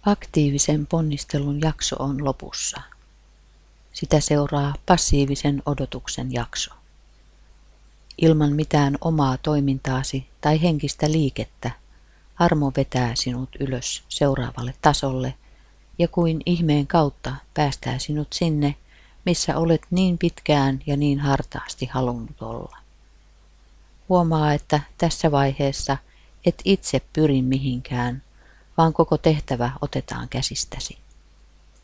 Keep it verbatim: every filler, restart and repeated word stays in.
Aktiivisen ponnistelun jakso on lopussa. Sitä seuraa passiivisen odotuksen jakso. Ilman mitään omaa toimintaasi tai henkistä liikettä armo vetää sinut ylös seuraavalle tasolle ja kuin ihmeen kautta päästää sinut sinne, missä olet niin pitkään ja niin hartaasti halunnut olla. Huomaa, että tässä vaiheessa et itse pyri mihinkään, vaan koko tehtävä otetaan käsistäsi.